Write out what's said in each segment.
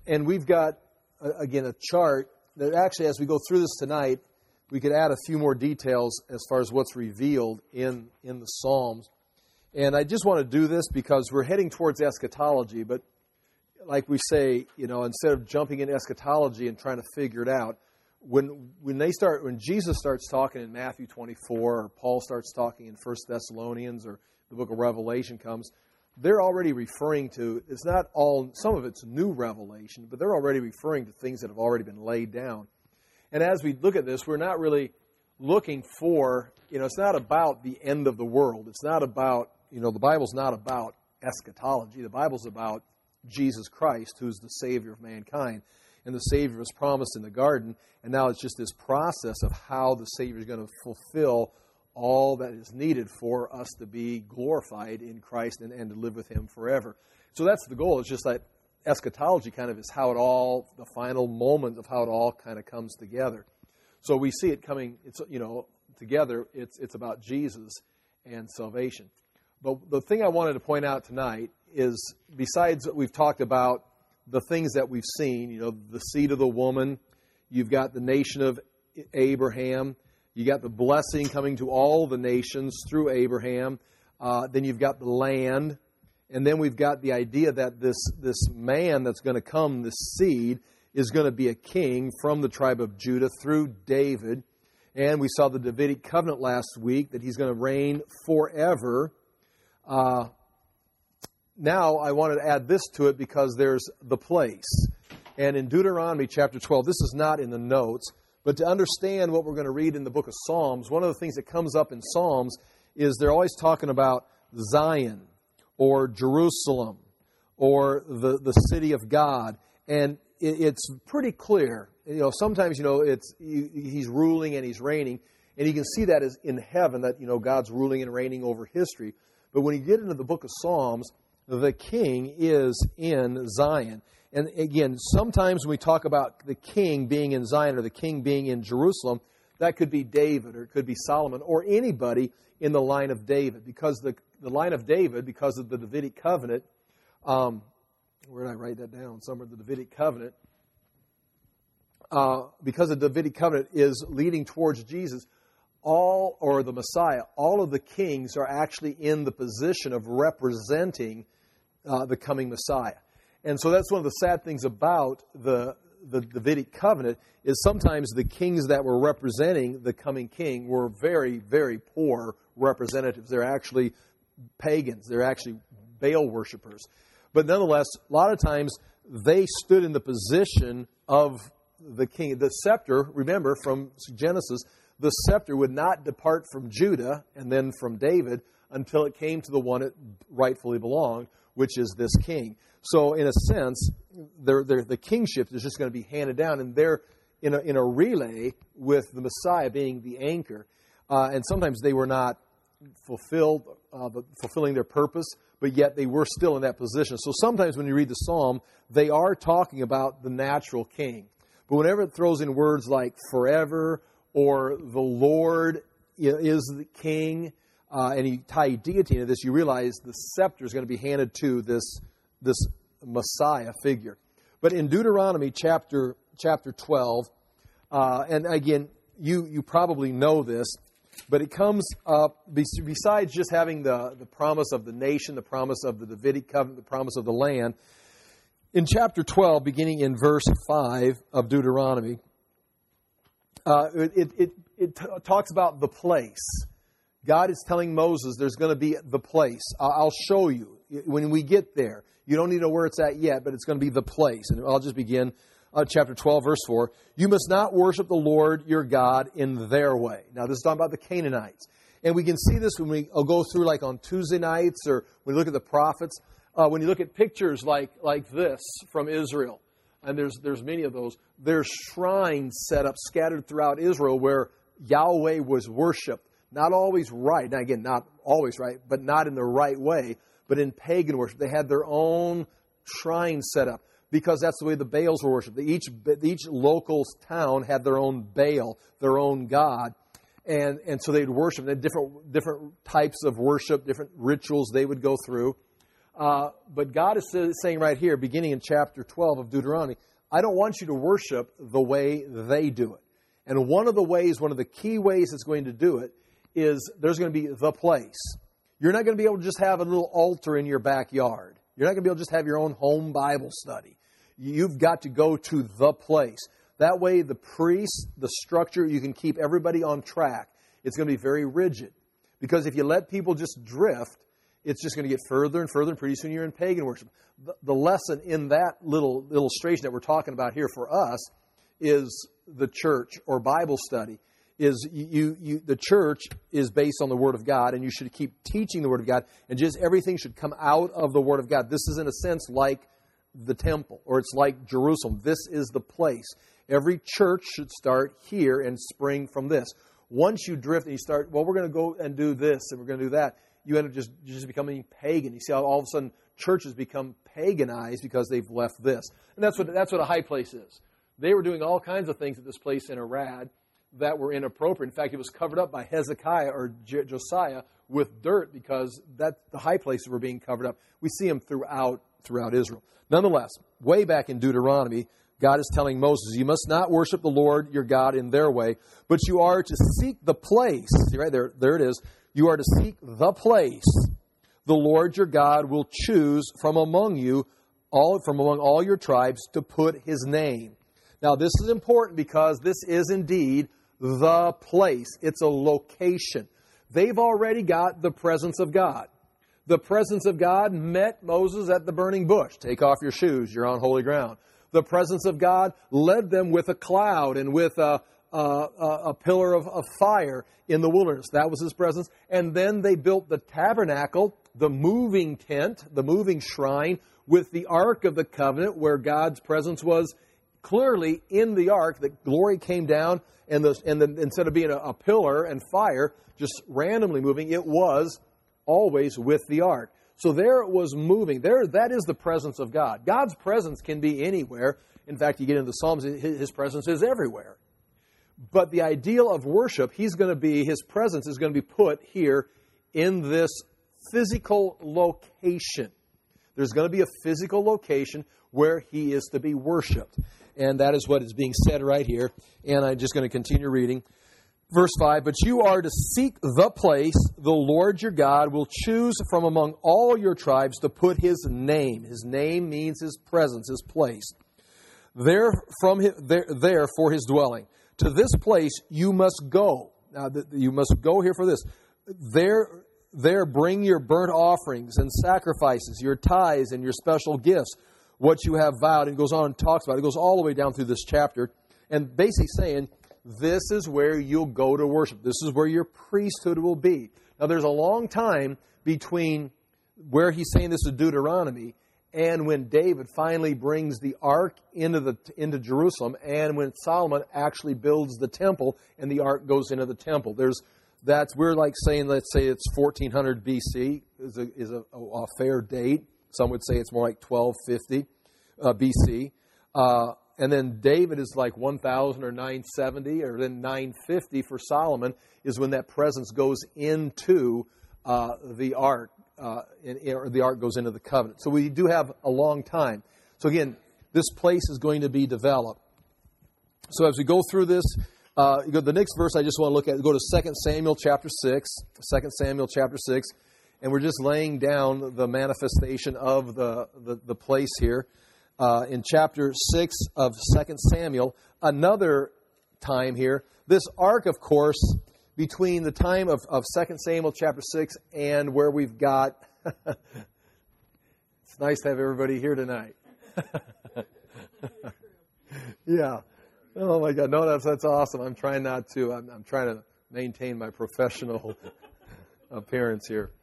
And we've got, again, a chart that actually, as we go through this tonight, we could add a few more details as far as what's revealed in the Psalms. And I just want to do this because we're heading towards eschatology, but like we say, instead of jumping into eschatology and trying to figure it out, when Jesus starts talking in Matthew 24, or Paul starts talking in 1 Thessalonians, or the book of Revelation comes, they're already referring to, it's not all, some of it's new revelation, but they're already referring to things that have already been laid down. And as we look at this, we're not really looking for, it's not about the end of the world. It's not about, the Bible's not about eschatology. The Bible's about Jesus Christ, who's the Savior of mankind. And the Savior was promised in the garden, and now it's just this process of how the Savior is going to fulfill all that is needed for us to be glorified in Christ and to live with Him forever. So that's the goal. It's just that eschatology kind of is how it all, the final moment of how it all kind of comes together. So we see it coming, together. It's about Jesus and salvation. But the thing I wanted to point out tonight is, besides what we've talked about, the things that we've seen, the seed of the woman, you've got the nation of Abraham, you got the blessing coming to all the nations through Abraham, then you've got the land, and then we've got the idea that this man that's going to come, this seed, is going to be a king from the tribe of Judah through David. And we saw the Davidic covenant last week, that he's going to reign forever. Now, I wanted to add this to it because there's the place. And in Deuteronomy chapter 12, this is not in the notes, but to understand what we're going to read in the book of Psalms, one of the things that comes up in Psalms is they're always talking about Zion or Jerusalem or the city of God. And it's pretty clear. Sometimes, he's ruling and he's reigning. And you can see that as in heaven, that, God's ruling and reigning over history. But when you get into the book of Psalms, the king is in Zion. And again, sometimes when we talk about the king being in Zion or the king being in Jerusalem, that could be David or it could be Solomon or anybody in the line of David. Because the line of David, because of the Davidic covenant, where did I write that down? Somewhere, the Davidic covenant. Because the Davidic covenant is leading towards Jesus, the Messiah, all of the kings are actually in the position of representing the coming Messiah. And so that's one of the sad things about the Davidic covenant, is sometimes the kings that were representing the coming king were very, very poor representatives. They're actually pagans. They're actually Baal worshipers. But nonetheless, a lot of times they stood in the position of the king. The scepter, remember from Genesis, the scepter would not depart from Judah and then from David until it came to the one it rightfully belonged, which is this king. So in a sense, the kingship is just going to be handed down, and they're in a relay with the Messiah being the anchor. And sometimes they were not fulfilling their purpose, but yet they were still in that position. So sometimes when you read the psalm, they are talking about the natural king. But whenever it throws in words like forever or the Lord is the king, and you tie deity into this, you realize the scepter is going to be handed to this Messiah figure. But in Deuteronomy chapter 12, and again, you probably know this, but it comes up, besides just having the promise of the nation, the promise of the Davidic covenant, the promise of the land, in chapter 12, beginning in verse 5 of Deuteronomy, it talks about the place. God is telling Moses there's going to be the place. I'll show you when we get there. You don't need to know where it's at yet, but it's going to be the place. And I'll just begin chapter 12, verse 4. You must not worship the Lord your God in their way. Now, this is talking about the Canaanites. And we can see this when I'll go through like on Tuesday nights, or when we look at the prophets. When you look at pictures like this from Israel, and there's many of those, there's shrines set up scattered throughout Israel where Yahweh was worshipped. Not always right. Now, again, not always right, but not in the right way. But in pagan worship, they had their own shrine set up because that's the way the Baals were worshipped. Each local town had their own Baal, their own god. And so they'd worship. They had different types of worship, different rituals they would go through. But God is saying right here, beginning in chapter 12 of Deuteronomy, I don't want you to worship the way they do it. And one of the key ways it's going to do it is there's going to be the place. You're not going to be able to just have a little altar in your backyard. You're not going to be able to just have your own home Bible study. You've got to go to the place. That way, the priest, the structure, you can keep everybody on track. It's going to be very rigid. Because if you let people just drift, it's just going to get further and further, and pretty soon you're in pagan worship. The lesson in that little illustration that we're talking about here for us is the church or Bible study. Is the church is based on the Word of God, and you should keep teaching the Word of God, and just everything should come out of the Word of God. This is, in a sense, like the temple, or it's like Jerusalem. This is the place. Every church should start here and spring from this. Once you drift and you start, well, we're going to go and do this, and we're going to do that, you end up just becoming pagan. You see how all of a sudden churches become paganized because they've left this. And that's what a high place is. They were doing all kinds of things at this place in Arad that were inappropriate. In fact, it was covered up by Hezekiah or Josiah with dirt because the high places were being covered up. We see them throughout Israel. Nonetheless, way back in Deuteronomy, God is telling Moses, you must not worship the Lord your God in their way, but you are to seek the place. See right there it is. You are to seek the place the Lord your God will choose from among all your tribes to put His name. Now, this is important because this is indeed the place. It's a location. They've already got the presence of God. The presence of God met Moses at the burning bush. Take off your shoes. You're on holy ground. The presence of God led them with a cloud and with a pillar of fire in the wilderness. That was His presence. And then they built the tabernacle, the moving tent, the moving shrine, with the Ark of the Covenant, where God's presence was clearly in the ark. The glory came down, and instead of being a pillar and fire, just randomly moving, it was always with the ark. So there it was moving. That is the presence of God. God's presence can be anywhere. In fact, you get into the Psalms, His presence is everywhere. But the ideal of worship, His presence is going to be put here in this physical location. There's going to be a physical location where He is to be worshipped. And that is what is being said right here. And I'm just going to continue reading. Verse 5, but you are to seek the place the Lord your God will choose from among all your tribes to put His name. His name means His presence, His place. There for His dwelling. To this place you must go. Now, you must go here for this. There bring your burnt offerings and sacrifices, your tithes and your special gifts, what you have vowed. And goes on and talks about it. It goes all the way down through this chapter. And basically saying, this is where you'll go to worship. This is where your priesthood will be. Now, there's a long time between where he's saying this is Deuteronomy and when David finally brings the ark into Jerusalem, and when Solomon actually builds the temple and the ark goes into the temple. We're like saying, let's say it's 1400 BC is a fair date. Some would say it's more like 1250 BC. And then David is like 1000 or 970, or then 950 for Solomon is when that presence goes into the ark, or the ark goes into the covenant. So we do have a long time. So again, this place is going to be developed. So as we go through this, the next verse I just want to look at, go to 2 Samuel chapter 6, 2 Samuel chapter 6, and we're just laying down the manifestation of the place here. In chapter 6 of 2 Samuel, another time here. This ark, of course, between the time of 2 Samuel chapter 6 and where we've got... It's nice to have everybody here tonight. Yeah. Oh, my God. No, that's awesome. I'm trying not to. I'm trying to maintain my professional appearance here.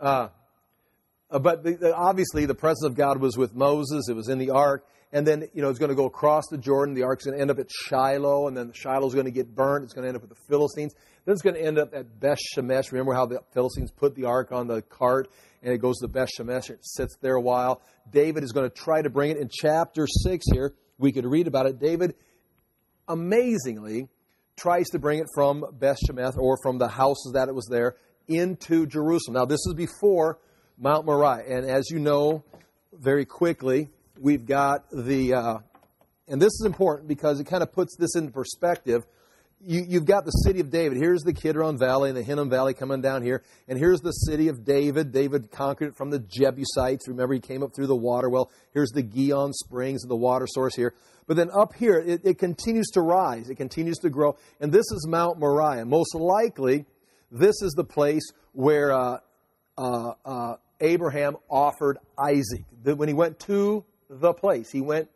But obviously, the presence of God was with Moses. It was in the ark. And then, it's going to go across the Jordan. The ark's going to end up at Shiloh. And then Shiloh's going to get burnt. It's going to end up with the Philistines. Then it's going to end up at Beth Shemesh. Remember how the Philistines put the ark on the cart? And it goes to Beth Shemesh. It sits there a while. David is going to try to bring it. In chapter 6 here, we could read about it. David, amazingly, tries to bring it from Beth Shemesh, or from the houses that it was there, into Jerusalem. Now, this is before Mount Moriah. And as you know, very quickly, we've got the, and this is important because it kind of puts this into perspective. You've got the city of David. Here's the Kidron Valley and the Hinnom Valley coming down here. And here's the city of David. David conquered it from the Jebusites. Remember, he came up through the water well. Here's the Gihon Springs and the water source here. But then up here, it continues to rise. It continues to grow. And this is Mount Moriah. Most likely, this is the place where Abraham offered Isaac. When he went to the place,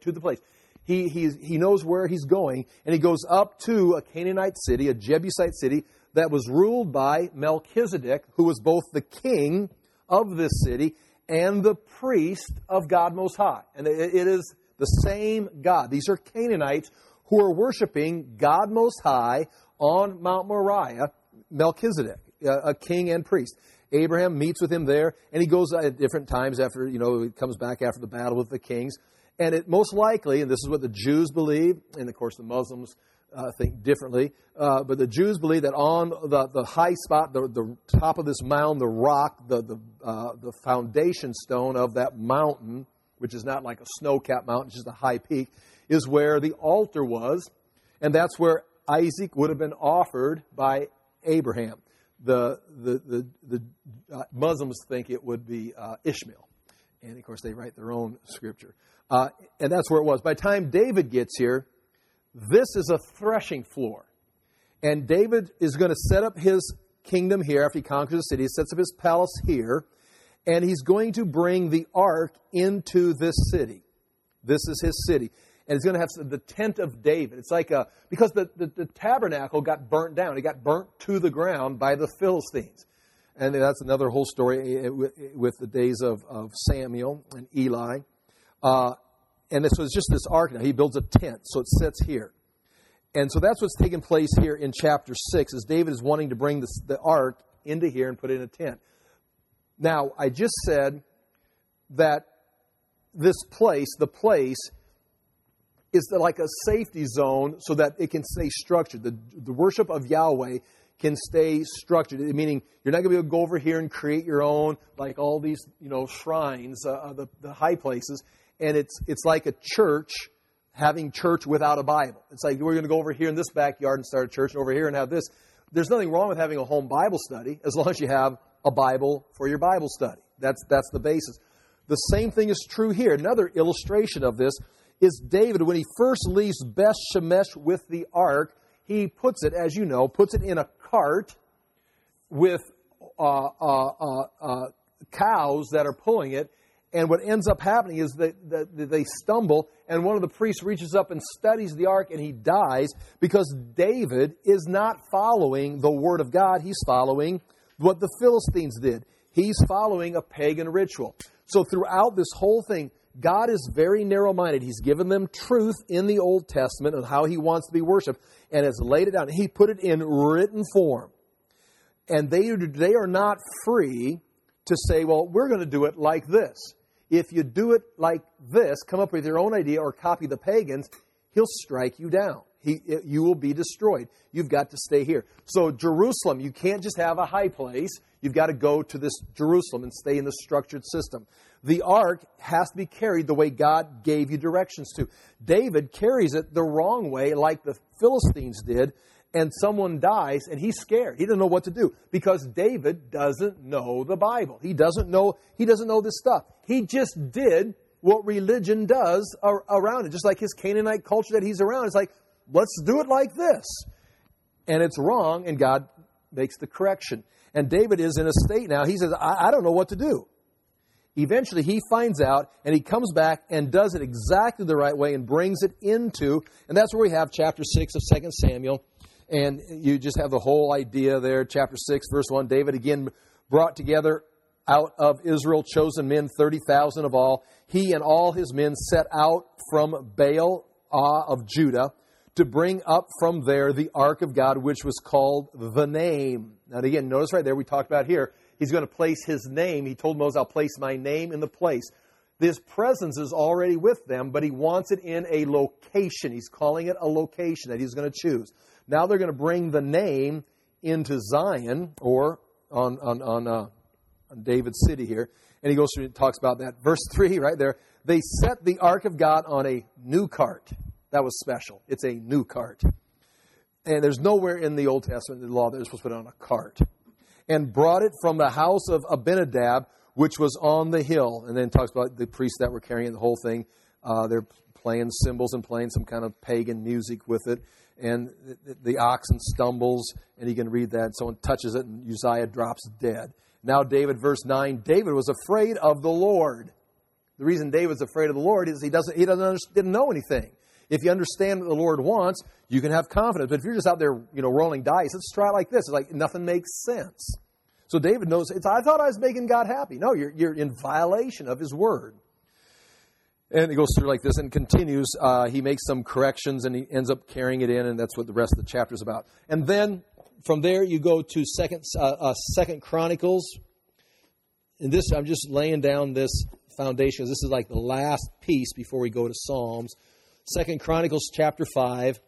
He knows where he's going, and he goes up to a Canaanite city, a Jebusite city, that was ruled by Melchizedek, who was both the king of this city and the priest of God Most High. And it is the same God. These are Canaanites who are worshiping God Most High on Mount Moriah, Melchizedek, a king and priest. Abraham meets with him there, and he goes at different times after, he comes back after the battle with the kings. And it most likely, and this is what the Jews believe, and of course the Muslims think differently, but the Jews believe that on the high spot, the top of this mound, the rock, the foundation stone of that mountain, which is not like a snow-capped mountain, it's just a high peak, is where the altar was, and that's where Isaac would have been offered by Abraham. The Muslims think it would be Ishmael. And, of course, they write their own scripture. And that's where it was. By the time David gets here, this is a threshing floor. And David is going to set up his kingdom here after he conquers the city. He sets up his palace here. And he's going to bring the ark into this city. This is his city. And he's going to have the tent of David. It's like because the tabernacle got burnt down. It got burnt to the ground by the Philistines. And that's another whole story with the days of Samuel and Eli. And so it's just this ark now. He builds a tent, so it sits here. And so that's what's taking place here in chapter 6, is David is wanting to bring the ark into here and put it in a tent. Now, I just said that the place, is like a safety zone so that it can stay structured. The worship of Yahweh can stay structured, meaning you're not going to be able to go over here and create your own, like all these, shrines, the high places. And it's like a church having church without a Bible. It's like we're going to go over here in this backyard and start a church, and over here and have this. There's nothing wrong with having a home Bible study as long as you have a Bible for your Bible study. That's the basis. The same thing is true here. Another illustration of this is David, when he first leaves Beth Shemesh with the ark, he puts it, as you know, in a cart with cows that are pulling it. And what ends up happening is that they stumble, and one of the priests reaches up and studies the ark, and he dies because David is not following the Word of God. He's following what the Philistines did. He's following a pagan ritual. So throughout this whole thing, God is very narrow-minded. He's given them truth in the Old Testament of how He wants to be worshipped, and has laid it down. He put it in written form. And they are not free to say, well, we're going to do it like this. If you do it like this, come up with your own idea or copy the pagans, He'll strike you down. You will be destroyed. You've got to stay here. So Jerusalem, you can't just have a high place. You've got to go to this Jerusalem and stay in the structured system. The ark has to be carried the way God gave you directions to. David carries it the wrong way, like the Philistines did, and someone dies, and he's scared. He doesn't know what to do because David doesn't know the Bible. He doesn't know this stuff. He just did what religion does around it, just like his Canaanite culture that he's around. It's like, let's do it like this. And it's wrong, and God makes the correction. And David is in a state now, he says, I don't know what to do. Eventually, he finds out, and he comes back and does it exactly the right way and brings it into, and that's where we have chapter 6 of 2 Samuel. And you just have the whole idea there. Chapter 6, verse 1, David again brought together out of Israel chosen men, 30,000 of all. He and all his men set out from Baal of Judah to bring up from there the ark of God, which was called the Name. Now again, notice right there, we talked about here, he's going to place his name. He told Moses, I'll place my name in the place. This presence is already with them, but he wants it in a location. He's calling it a location that he's going to choose. Now they're going to bring the name into Zion, or on David's city here. And he goes through and talks about that. Verse 3 right there. They set the ark of God on a new cart. That was special. It's a new cart. And there's nowhere in the Old Testament, the law, that they're supposed to put it on a cart. And brought it from the house of Abinadab, which was on the hill. And then talks about the priests that were carrying the whole thing. They're playing cymbals and playing some kind of pagan music with it. And the oxen stumbles, and you can read that. Someone touches it, and Uzziah drops dead. Now David, verse 9, David was afraid of the Lord. The reason David's afraid of the Lord is he didn't know anything. If you understand what the Lord wants, you can have confidence. But if you're just out there, rolling dice, let's try it like this. It's like nothing makes sense. So David knows, I thought I was making God happy. No, you're in violation of his word. And he goes through like this and continues. He makes some corrections and he ends up carrying it in, and that's what the rest of the chapter is about. And then from there you go to Second Chronicles. And this, I'm just laying down this foundation. This is like the last piece before we go to Psalms. Second Chronicles chapter 5.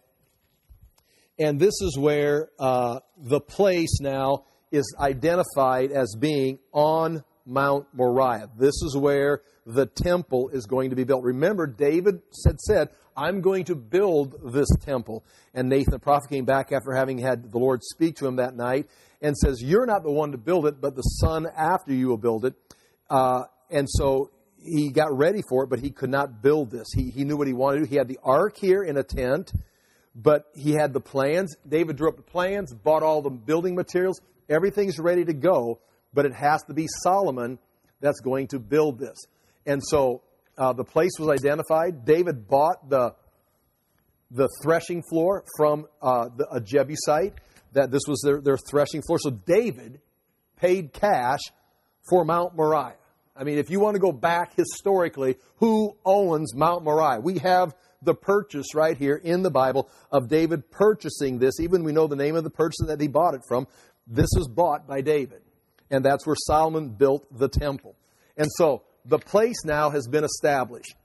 And this is where the place now is identified as being on Mount Moriah. This is where the temple is going to be built. Remember, David said, I'm going to build this temple. And Nathan the prophet came back after having had the Lord speak to him that night and says, you're not the one to build it, but the son after you will build it. And so he got ready for it, but he could not build this. He knew what he wanted to do. He had the ark here in a tent, but he had the plans. David drew up the plans, bought all the building materials. Everything's ready to go, but it has to be Solomon that's going to build this. And so the place was identified. David bought the threshing floor from a Jebusite. That this was their threshing floor. So David paid cash for Mount Moriah. I mean, if you want to go back historically, who owns Mount Moriah? We have the purchase right here in the Bible of David purchasing this. Even we know the name of the person that he bought it from. This was bought by David. And that's where Solomon built the temple. And so the place now has been established.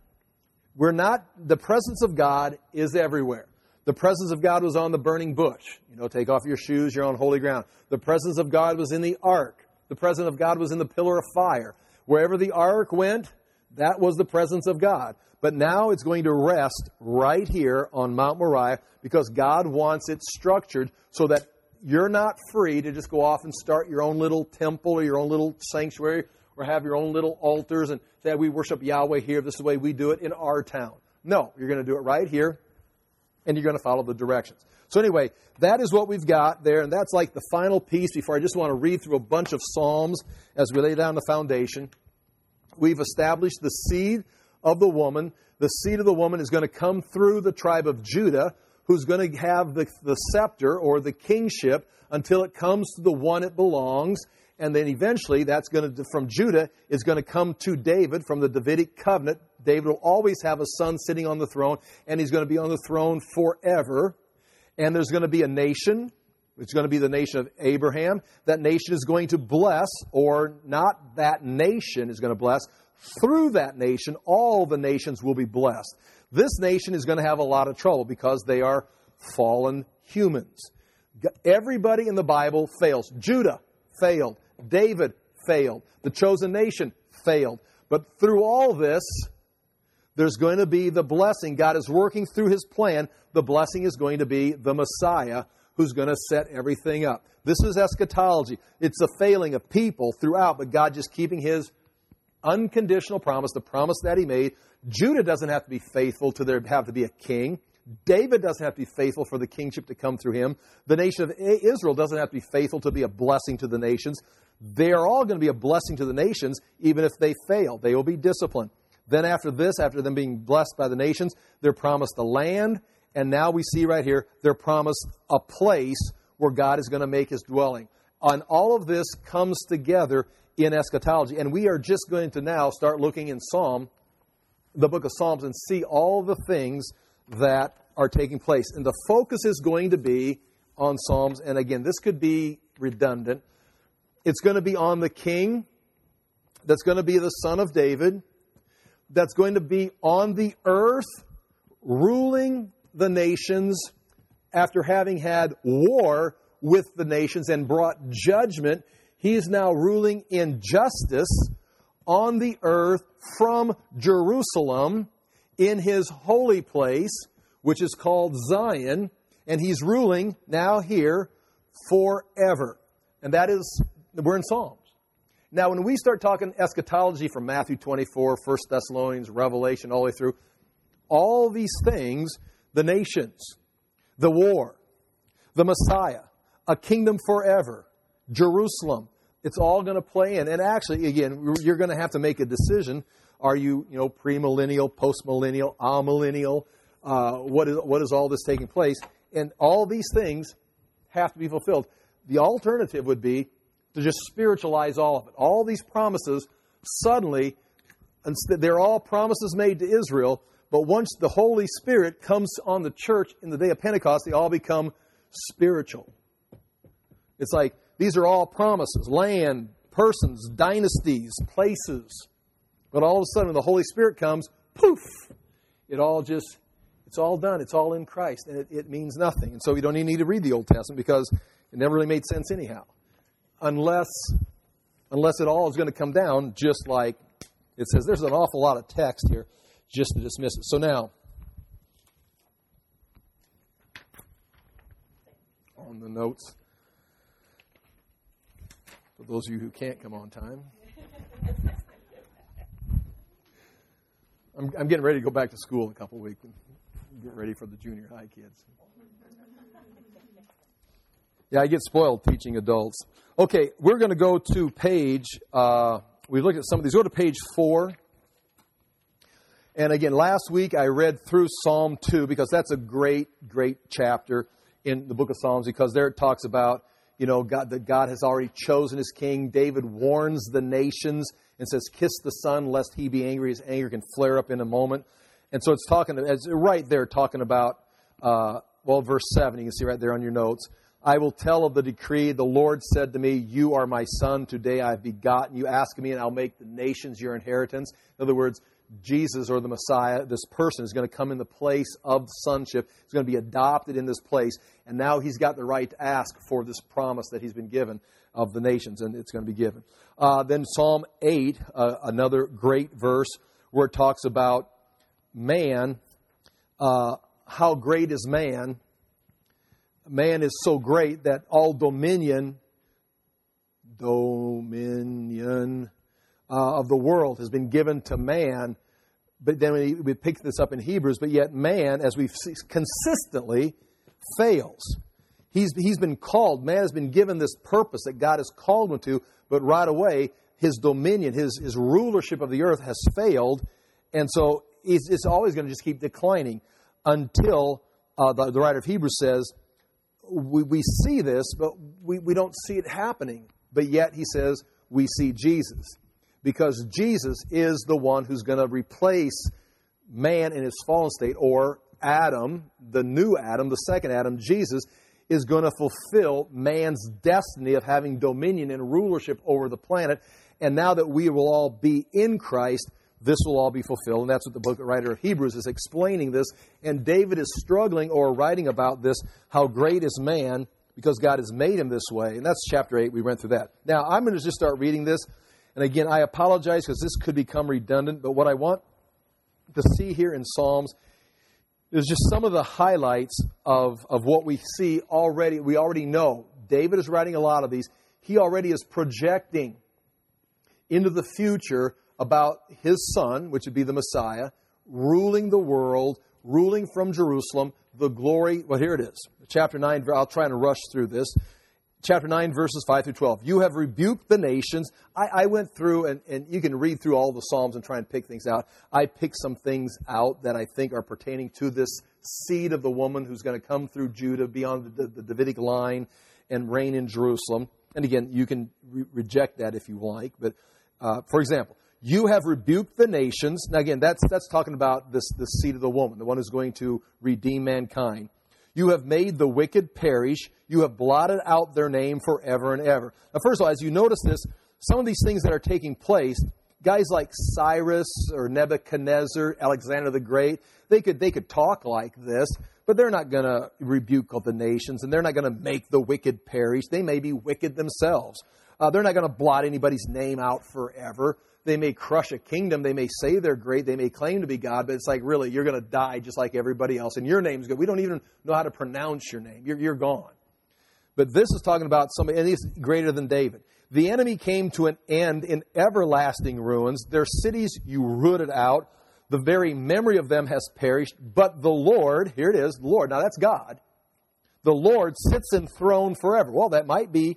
The presence of God is everywhere. The presence of God was on the burning bush. Take off your shoes, you're on holy ground. The presence of God was in the ark. The presence of God was in the pillar of fire. Wherever the ark went, that was the presence of God. But now it's going to rest right here on Mount Moriah because God wants it structured so that you're not free to just go off and start your own little temple or your own little sanctuary or have your own little altars and say, we worship Yahweh here. This is the way we do it in our town. No, you're going to do it right here, and you're going to follow the directions. So anyway, that is what we've got there, and that's like the final piece before I just want to read through a bunch of Psalms as we lay down the foundation. We've established the seed of the woman. The seed of the woman is going to come through the tribe of Judah, who's going to have the scepter or the kingship until it comes to the one it belongs. And then eventually that's going to, from Judah, is going to come to David from the Davidic covenant. David will always have a son sitting on the throne, and he's going to be on the throne forever. And there's going to be a nation. It's going to be the nation of Abraham. That nation is going to bless, or not that nation is going to bless. Through that nation, all the nations will be blessed. This nation is going to have a lot of trouble because they are fallen humans. Everybody in the Bible fails. Judah failed. David failed. The chosen nation failed. But through all this, there's going to be the blessing. God is working through His plan. The blessing is going to be the Messiah who's going to set everything up. This is eschatology. It's a failing of people throughout, but God just keeping His unconditional promise, the promise that He made. Judah doesn't have to be faithful to have to be a king. David doesn't have to be faithful for the kingship to come through him. The nation of Israel doesn't have to be faithful to be a blessing to the nations. They are all going to be a blessing to the nations, even if they fail. They will be disciplined. Then after this, after them being blessed by the nations, they're promised a land. And now we see right here, they're promised a place where God is going to make His dwelling. And all of this comes together in eschatology. And we are just going to now start looking in the book of Psalms, and see all the things that are taking place. And the focus is going to be on Psalms. And again, this could be redundant. It's going to be on the king that's going to be the son of David, that's going to be on the earth, ruling the nations after having had war with the nations and brought judgment. He is now ruling in justice on the earth from Jerusalem in His holy place, which is called Zion, and He's ruling now here forever. And that is, we're in Psalms. Now, when we start talking eschatology from Matthew 24, 1 Thessalonians, Revelation, all the way through, all these things, the nations, the war, the Messiah, a kingdom forever, Jerusalem, it's all going to play in. And actually, again, you're going to have to make a decision. Are you, premillennial, postmillennial, amillennial? What is all this taking place? And all these things have to be fulfilled. The alternative would be to just spiritualize all of it. All these promises, suddenly, they're all promises made to Israel, but once the Holy Spirit comes on the church in the day of Pentecost, they all become spiritual. It's like, these are all promises, land, persons, dynasties, places. But all of a sudden, when the Holy Spirit comes, poof, it's all done. It's all in Christ, and it means nothing. And so we don't even need to read the Old Testament because it never really made sense anyhow. Unless it all is going to come down just like it says. There's an awful lot of text here just to dismiss it. So now, on the notes, for those of you who can't come on time, I'm getting ready to go back to school in a couple of weeks and get ready for the junior high kids. Yeah, I get spoiled teaching adults. Okay, we're going to go to page, we looked at some of these. Go to page 4. And again, last week I read through Psalm 2 because that's a great, great chapter in the book of Psalms because there it talks about, that God has already chosen His king. David warns the nations and says, kiss the Son lest he be angry. His anger can flare up in a moment. And so it's right there talking about, verse 7, you can see right there on your notes. I will tell of the decree. The Lord said to me, you are my son. Today I have begotten you. Ask me and I'll make the nations your inheritance. In other words, Jesus or the Messiah, this person is going to come in the place of sonship. He's going to be adopted in this place. And now He's got the right to ask for this promise that He's been given of the nations. And it's going to be given. Then Psalm 8, another great verse where it talks about man. How great is man? Man is so great that all dominion of the world has been given to man. But then we pick this up in Hebrews, but yet man, as we've seen, consistently fails. He's been called, man has been given this purpose that God has called him to, but right away, his dominion, his rulership of the earth has failed, and so it's always going to just keep declining until the writer of Hebrews says, we see this, but we don't see it happening. But yet, he says, we see Jesus. Because Jesus is the one who's going to replace man in his fallen state, or Adam, the new Adam, the second Adam, Jesus, is going to fulfill man's destiny of having dominion and rulership over the planet. And now that we will all be in Christ, this will all be fulfilled. And that's what the book writer of Hebrews is explaining this. And David is struggling or writing about this, how great is man, because God has made him this way. And that's chapter 8. We went through that. Now, I'm going to just start reading this. And again, I apologize because this could become redundant. But what I want to see here in Psalms is just some of the highlights of what we see already. We already know. David is writing a lot of these. He already is projecting into the future about his son, which would be the Messiah, ruling the world, ruling from Jerusalem, the glory. Well, here it is. Chapter 9, I'll try and rush through this. Chapter 9, verses 5 through 12. You have rebuked the nations. I went through, and you can read through all the Psalms and try and pick things out. I picked some things out that I think are pertaining to this seed of the woman who's going to come through Judah, beyond the Davidic line, and reign in Jerusalem. And again, you can reject that if you like. But, for example, you have rebuked the nations. Now, again, that's talking about this seed of the woman, the one who's going to redeem mankind. You have made the wicked perish. You have blotted out their name forever and ever. Now, first of all, as you notice this, some of these things that are taking place, guys like Cyrus or Nebuchadnezzar, Alexander the Great, they could talk like this, but they're not going to rebuke all the nations, and they're not going to make the wicked perish. They may be wicked themselves. They're not going to blot anybody's name out forever. They may crush a kingdom. They may say they're great. They may claim to be God, but it's like, really, you're going to die just like everybody else. And your name's good. We don't even know how to pronounce your name. You're gone. But this is talking about somebody, and he's greater than David. The enemy came to an end in everlasting ruins. Their cities you rooted out. The very memory of them has perished. But the Lord, here it is, the Lord. Now that's God. The Lord sits enthroned forever. Well, that might be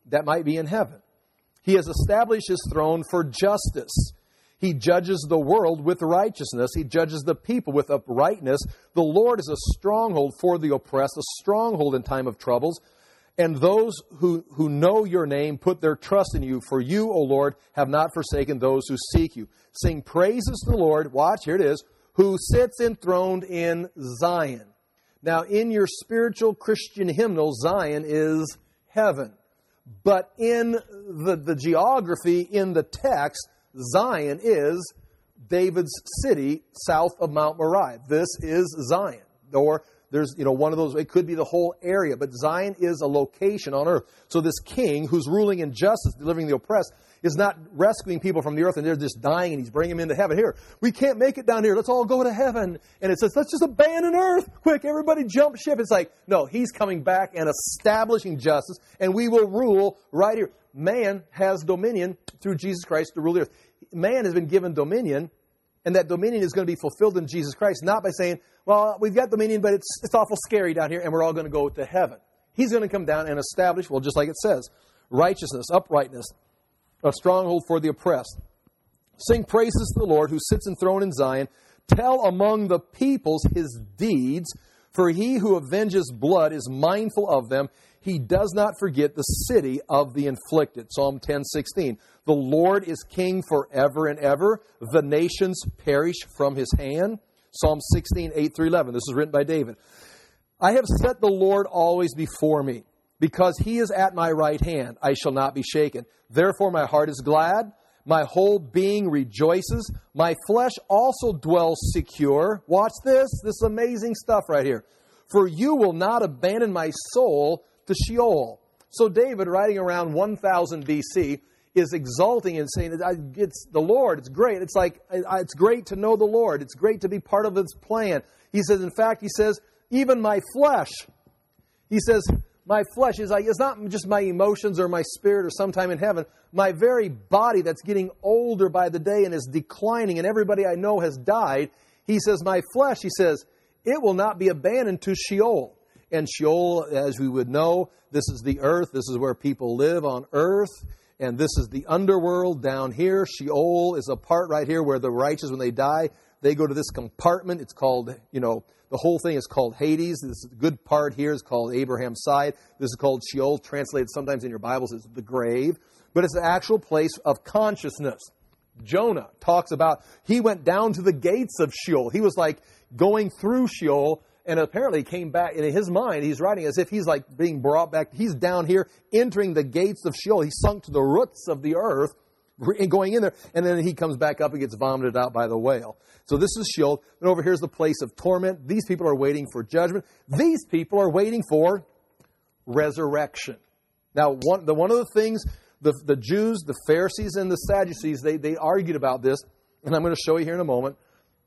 in heaven. He has established His throne for justice. He judges the world with righteousness. He judges the people with uprightness. The Lord is a stronghold for the oppressed, a stronghold in time of troubles. And those who know your name put their trust in you. For you, O Lord, have not forsaken those who seek you. Sing praises to the Lord. Watch, here it is. Who sits enthroned in Zion. Now, in your spiritual Christian hymnal, Zion is heaven. But in the geography, in the text, Zion is David's city south of Mount Moriah. This is Zion. Or there's, one of those, it could be the whole area, but Zion is a location on earth. So this king who's ruling in justice, delivering the oppressed, is not rescuing people from the earth and they're just dying and he's bringing them into heaven. Here, we can't make it down here. Let's all go to heaven. And it says, let's just abandon earth. Quick, everybody jump ship. It's like, no, he's coming back and establishing justice and we will rule right here. Man has dominion through Jesus Christ to rule the earth. Man has been given dominion, and that dominion is going to be fulfilled in Jesus Christ, not by saying, well, we've got dominion, but it's awful scary down here and we're all going to go to heaven. He's going to come down and establish, well, just like it says, righteousness, uprightness, a stronghold for the oppressed. Sing praises to the Lord who sits enthroned in Zion. Tell among the peoples His deeds, for He who avenges blood is mindful of them. He does not forget the city of the inflicted. Psalm 10:16. The Lord is king forever and ever. The nations perish from His hand. Psalm 16:8-11. This is written by David. I have set the Lord always before me. Because He is at my right hand, I shall not be shaken. Therefore my heart is glad, my whole being rejoices. My flesh also dwells secure. Watch this is amazing stuff right here. For you will not abandon my soul to Sheol. So David, writing around 1000 BC, is exalting and saying, it's the Lord, it's great. It's like, it's great to know the Lord. It's great to be part of His plan. He says, in fact, he says, even my flesh, he says, my flesh is like, it's not just my emotions or my spirit or sometime in heaven. My very body that's getting older by the day and is declining and everybody I know has died. He says, my flesh, he says, it will not be abandoned to Sheol. And Sheol, as we would know, this is the earth. This is where people live on earth. And this is the underworld down here. Sheol is a part right here where the righteous, when they die, they go to this compartment. It's called, the whole thing is called Hades. This good part here is called Abraham's side. This is called Sheol, translated sometimes in your Bibles as the grave. But it's the actual place of consciousness. Jonah talks about, he went down to the gates of Sheol. He was like going through Sheol and apparently came back. And in his mind, he's writing as if he's like being brought back. He's down here entering the gates of Sheol. He sunk to the roots of the earth and going in there. And then he comes back up and gets vomited out by the whale. So this is Sheol. And over here's the place of torment. These people are waiting for judgment. These people are waiting for resurrection. Now, one of the things the Jews, the Pharisees, and the Sadducees, they argued about this. And I'm going to show you here in a moment.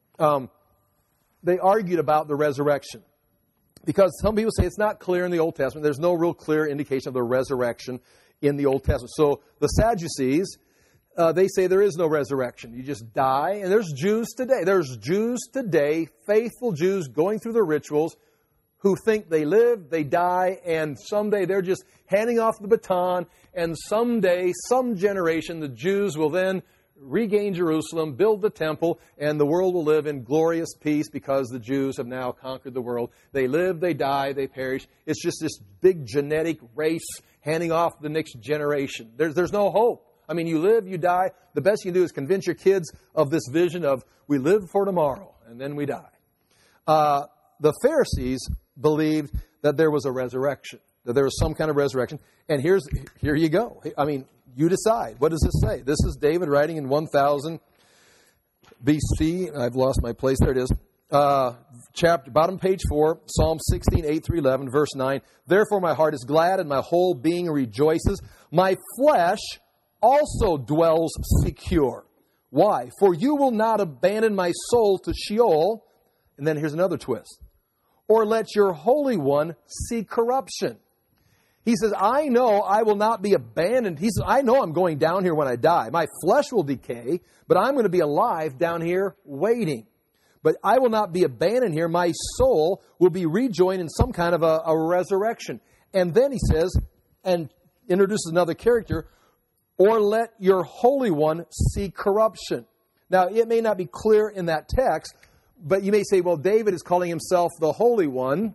They argued about the resurrection. Because some people say it's not clear in the Old Testament. There's no real clear indication of the resurrection in the Old Testament. So the Sadducees, they say there is no resurrection. You just die. And there's Jews today. There's Jews today, faithful Jews going through the rituals who think they live, they die, and someday they're just handing off the baton. And someday, some generation, the Jews will then regain Jerusalem, build the temple, and the world will live in glorious peace because the Jews have now conquered the world. They live, they die, they perish. It's just this big genetic race handing off the next generation. There's no hope. I mean, you live, you die. The best you can do is convince your kids of this vision of we live for tomorrow, and then we die. The Pharisees believed that there was a resurrection, that there was some kind of resurrection. And here you go. I mean, you decide. What does this say? This is David writing in 1000 BC. I've lost my place. There it is. chapter, bottom page 4, Psalm 16, 8 through 11, verse 9. Therefore my heart is glad and my whole being rejoices. My flesh also dwells secure. Why? For you will not abandon my soul to Sheol. And then here's another twist. Or let your Holy One see corruption. He says, I know I will not be abandoned. He says, I know I'm going down here when I die. My flesh will decay, but I'm going to be alive down here waiting. But I will not be abandoned here. My soul will be rejoined in some kind of a resurrection. And then he says, and introduces another character, or let your Holy One see corruption. Now, it may not be clear in that text, but you may say, well, David is calling himself the Holy One,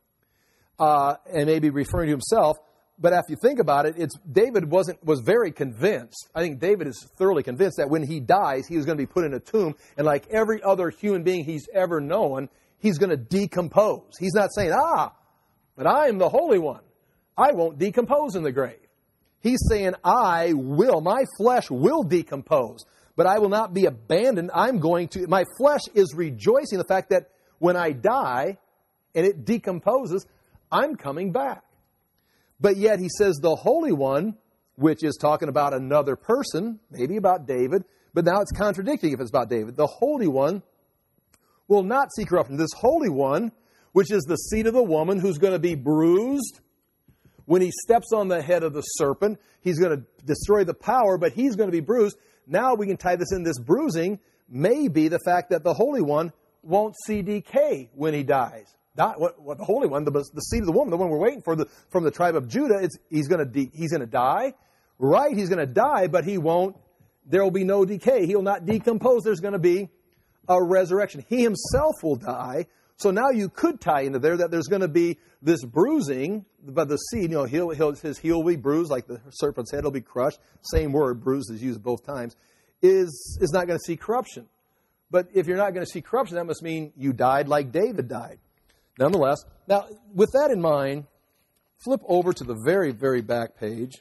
and maybe referring to himself. But after you think about it, David was very convinced. I think David is thoroughly convinced that when he dies, he is going to be put in a tomb, and like every other human being he's ever known, he's going to decompose. He's not saying, but I am the Holy One. I won't decompose in the grave. He's saying, my flesh will decompose, but I will not be abandoned. My flesh is rejoicing in the fact that when I die and it decomposes, I'm coming back. But yet he says the Holy One, which is talking about another person, maybe about David, but now it's contradicting if it's about David. The Holy One will not see corruption. This Holy One, which is the seed of the woman who's going to be bruised, when he steps on the head of the serpent, he's going to destroy the power, but he's going to be bruised. Now we can tie this in. This bruising may be the fact that the Holy One won't see decay when he dies. Not what the Holy One, the seed of the woman, the one we're waiting for, from the tribe of Judah, he's going to die. Right, he's going to die, but there will be no decay. He'll not decompose. There's going to be a resurrection. He himself will die. So now you could tie into there that there's going to be this bruising, but the seed, his heel will be bruised, like the serpent's head will be crushed. Same word, bruised, is used both times, is not going to see corruption. But if you're not going to see corruption, that must mean you died like David died. Nonetheless, now with that in mind, flip over to the very, very back page.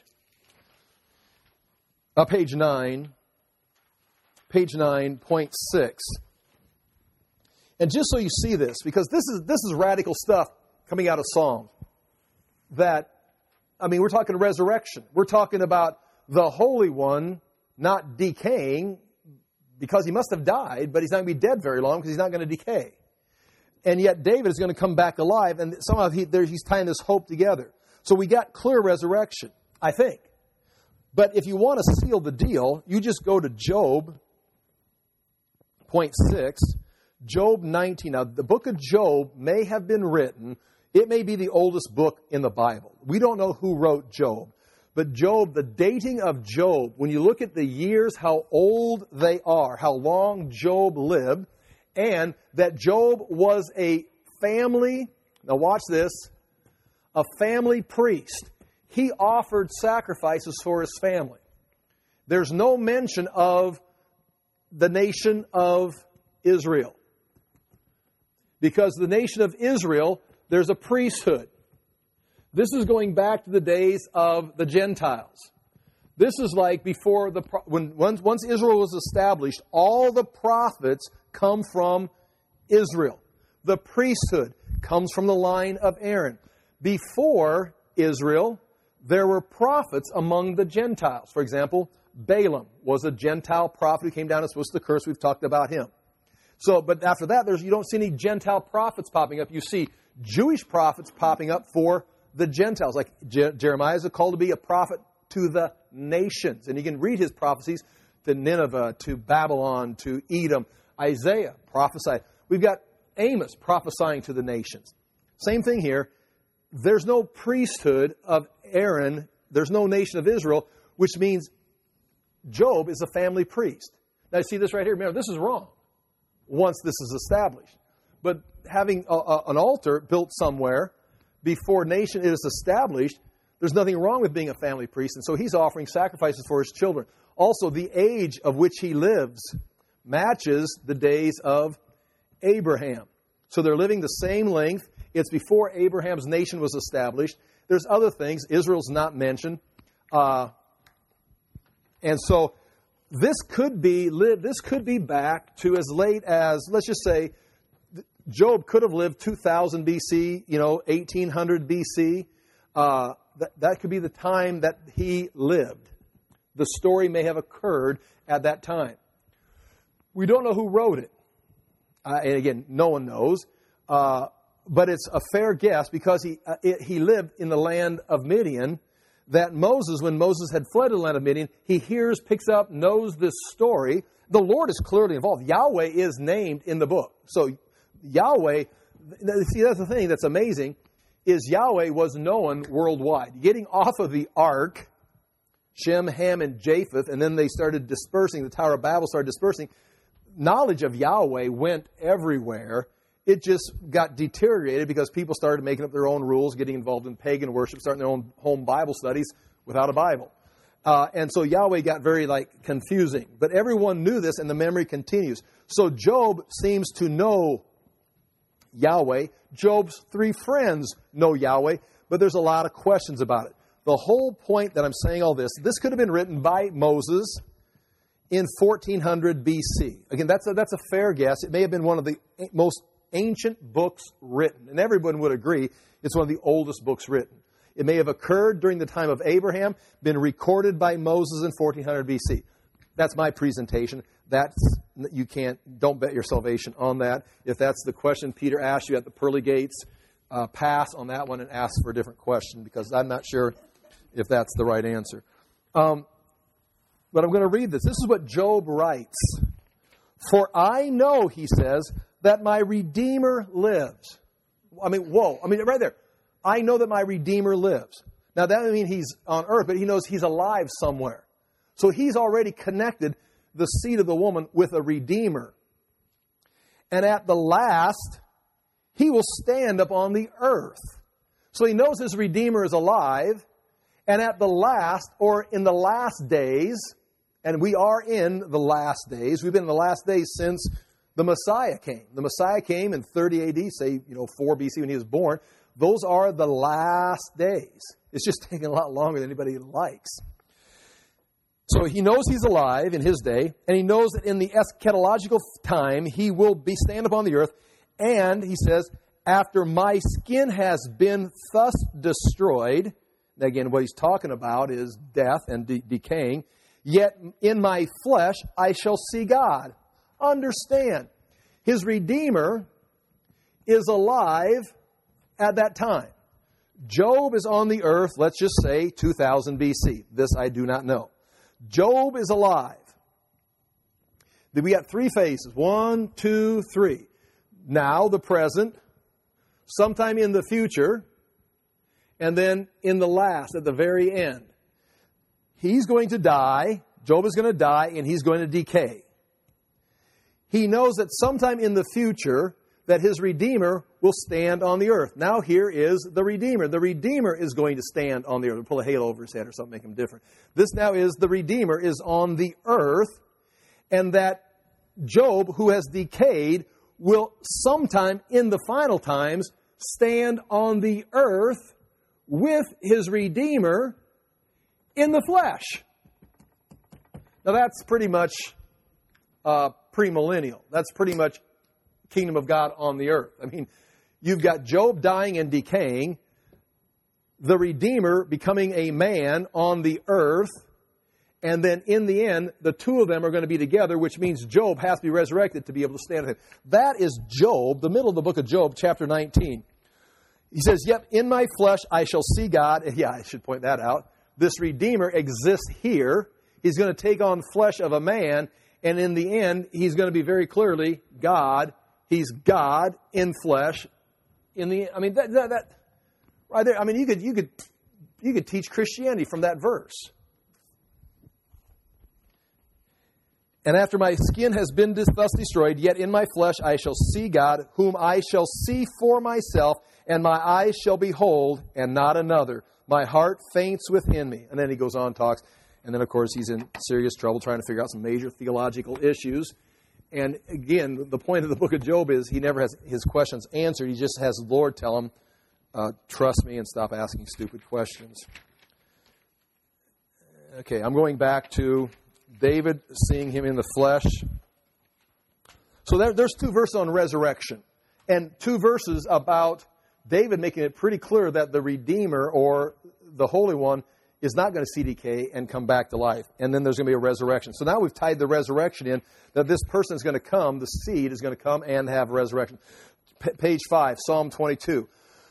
Page 9, 9.6. And just so you see this, because this is radical stuff coming out of Psalms, we're talking resurrection. We're talking about the Holy One not decaying because he must have died, but he's not going to be dead very long because he's not going to decay. And yet David is going to come back alive, and somehow he's tying this hope together. So we got clear resurrection, I think. But if you want to seal the deal, you just go to Job, point 6, Job 19. Now, the book of Job may have been written. It may be the oldest book in the Bible. We don't know who wrote Job. But Job, the dating of Job, when you look at the years, how old they are, how long Job lived, and that Job was a family, now watch this, a family priest. He offered sacrifices for his family. There's no mention of the nation of Israel. Because the nation of Israel, there's a priesthood. This is going back to the days of the Gentiles. This is like before once Israel was established, all the prophets come from Israel. The priesthood comes from the line of Aaron. Before Israel, there were prophets among the Gentiles. For example, Balaam was a Gentile prophet who came down and was supposed to curse. We've talked about him. But after that, you don't see any Gentile prophets popping up. You see Jewish prophets popping up for the Gentiles. Like Jeremiah is called to be a prophet to the nations. And you can read his prophecies to Nineveh, to Babylon, to Edom. Isaiah prophesied. We've got Amos prophesying to the nations. Same thing here. There's no priesthood of Aaron. There's no nation of Israel, which means Job is a family priest. Now, you see this right here. Remember, this is wrong once this is established. But having an altar built somewhere before nation is established, there's nothing wrong with being a family priest. And so he's offering sacrifices for his children. Also, the age of which he lives matches the days of Abraham. So they're living the same length. It's before Abraham's nation was established. There's other things. Israel's not mentioned. And so this could be back to as late as, let's just say, Job could have lived 2000 BC, 1800 BC. That could be the time that he lived. The story may have occurred at that time. We don't know who wrote it. And again, no one knows. But it's a fair guess because he lived in the land of Midian, that Moses, when Moses had fled to the land of Midian, he hears, picks up, knows this story. The Lord is clearly involved. Yahweh is named in the book. So Yahweh, see, that's the thing that's amazing, is Yahweh was known worldwide. Getting off of the ark, Shem, Ham, and Japheth, and then they started dispersing, the Tower of Babel started dispersing, knowledge of Yahweh went everywhere. It just got deteriorated because people started making up their own rules, getting involved in pagan worship, starting their own home Bible studies without a Bible. And so Yahweh got very confusing. But everyone knew this, and the memory continues. So Job seems to know Yahweh. Job's 3 friends know Yahweh, but there's a lot of questions about it. The whole point that I'm saying all this could have been written by Moses in 1400 BC. Again, that's a fair guess. It may have been one of the most ancient books written. And everyone would agree it's one of the oldest books written. It may have occurred during the time of Abraham, been recorded by Moses in 1400 BC. That's my presentation. Don't bet your salvation on that. If that's the question Peter asked you at the pearly gates, pass on that one and ask for a different question, because I'm not sure if that's the right answer. But I'm going to read this. This is what Job writes. For I know, he says, that my Redeemer lives. Right there. I know that my Redeemer lives. Now, that doesn't mean he's on earth, but he knows he's alive somewhere. So he's already connected the seed of the woman with a Redeemer. And at the last, he will stand upon the earth. So he knows his Redeemer is alive. And at the last, or in the last days, and we are in the last days. We've been in the last days since the Messiah came. The Messiah came in 30 AD, say, 4 BC when he was born. Those are the last days. It's just taking a lot longer than anybody likes. So he knows he's alive in his day, and he knows that in the eschatological time, he will stand upon the earth. And he says, after my skin has been thus destroyed, again, what he's talking about is death and decaying, yet in my flesh I shall see God. Understand, his Redeemer is alive at that time. Job is on the earth, let's just say 2000 BC. This I do not know. Job is alive. We got 3 phases. 1, 2, 3. Now, the present, sometime in the future, and then in the last, at the very end. He's going to die. Job is going to die, and he's going to decay. He knows that sometime in the future that his Redeemer will stand on the earth. Now here is the Redeemer. The Redeemer is going to stand on the earth. We'll pull a halo over his head or something, make him different. This now is the Redeemer is on the earth, and that Job, who has decayed, will sometime in the final times stand on the earth with his Redeemer in the flesh. Now that's pretty much premillennial. That's pretty much kingdom of God on the earth. You've got Job dying and decaying, the Redeemer becoming a man on the earth, and then in the end, the two of them are going to be together, which means Job has to be resurrected to be able to stand with him. That is Job, the middle of the book of Job, chapter 19. He says, yep, in my flesh I shall see God. Yeah, I should point that out. This Redeemer exists here. He's going to take on flesh of a man, and in the end, he's going to be very clearly God. He's God in flesh. That right there. You could teach Christianity from that verse. And after my skin has been thus destroyed, yet in my flesh I shall see God, whom I shall see for myself, and my eyes shall behold, and not another. My heart faints within me. And then he goes on, talks. And then, of course, he's in serious trouble trying to figure out some major theological issues. And again, the point of the book of Job is he never has his questions answered. He just has the Lord tell him, trust me and stop asking stupid questions. Okay, I'm going back to David seeing him in the flesh. So there's 2 verses on resurrection. And 2 verses about David making it pretty clear that the Redeemer or the Holy One is not going to see decay and come back to life. And then there's going to be a resurrection. So now we've tied the resurrection in, that this person is going to come, the seed is going to come and have resurrection. Page 5, Psalm 22.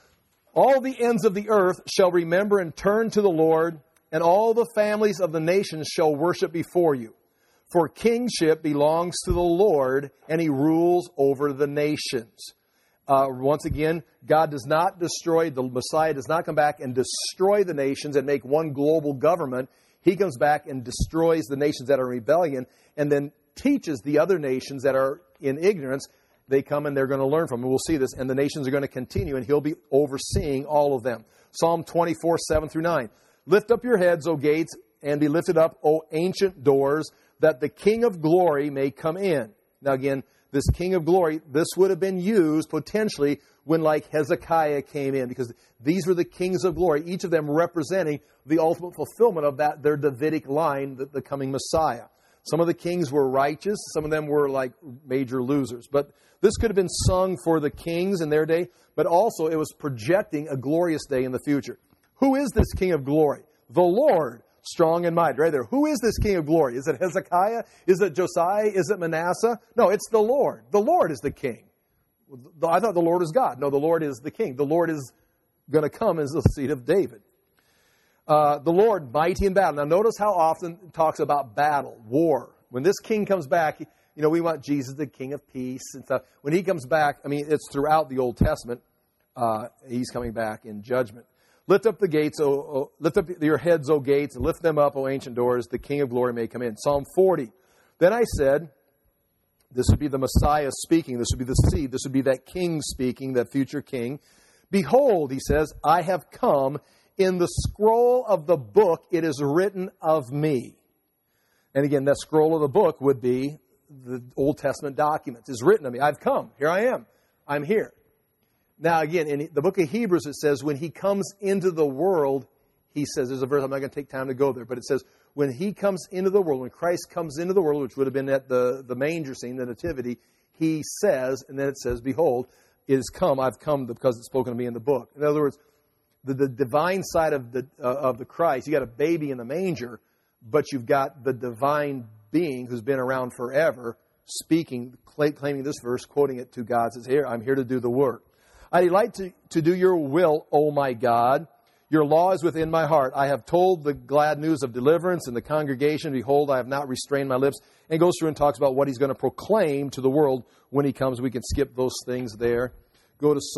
All the ends of the earth shall remember and turn to the Lord, and all the families of the nations shall worship before you. For kingship belongs to the Lord, and He rules over the nations. Once again, God does not destroy, the Messiah does not come back and destroy the nations and make one global government. He comes back and destroys the nations that are in rebellion and then teaches the other nations that are in ignorance. They come and they're going to learn from him. We'll see this. And the nations are going to continue, and He'll be overseeing all of them. Psalm 24, 7 through 9. Lift up your heads, O gates, and be lifted up, O ancient doors, that the King of glory may come in. Now again, this King of glory, this would have been used potentially when like Hezekiah came in, because these were the kings of glory, each of them representing the ultimate fulfillment of that, their Davidic line, the coming Messiah. Some of the kings were righteous, some of them were like major losers. But this could have been sung for the kings in their day, but also it was projecting a glorious day in the future. Who is this King of glory? The Lord, strong and mighty. Right there. Who is this King of glory? Is it Hezekiah? Is it Josiah? Is it Manasseh? No, it's the Lord. The Lord is the King. I thought the Lord is God. No, the Lord is the King. The Lord is going to come as the seed of David. The Lord, mighty in battle. Now notice how often it talks about battle, war. When this King comes back, you know, we want Jesus, the King of peace and stuff. When He comes back, I mean, it's throughout the Old Testament. He's coming back in judgment. Lift up the gates, lift up your heads, O gates, and lift them up, O ancient doors, the King of glory may come in. Psalm 40. Then I said, this would be the Messiah speaking, this would be the seed, this would be that king speaking, that future king. Behold, He says, I have come, in the scroll of the book it is written of me. And again, that scroll of the book would be the Old Testament documents. It's written of me. I've come. Here I am. I'm here. Now, again, in the book of Hebrews, it says, when He comes into the world, He says, there's a verse, I'm not going to take time to go there, but it says, when He comes into the world, when Christ comes into the world, which would have been at the manger scene, the nativity, He says, and then it says, behold, it has come, I've come because it's spoken to me in the book. In other words, the divine side of the Christ, you got a baby in the manger, but you've got the divine being who's been around forever, speaking, claiming this verse, quoting it to God, says, here, I'm here to do the work. I delight to do your will, O my God. Your law is within my heart. I have told the glad news of deliverance in the congregation. Behold, I have not restrained my lips. And goes through and talks about what He's going to proclaim to the world when He comes. We can skip those things there. Go to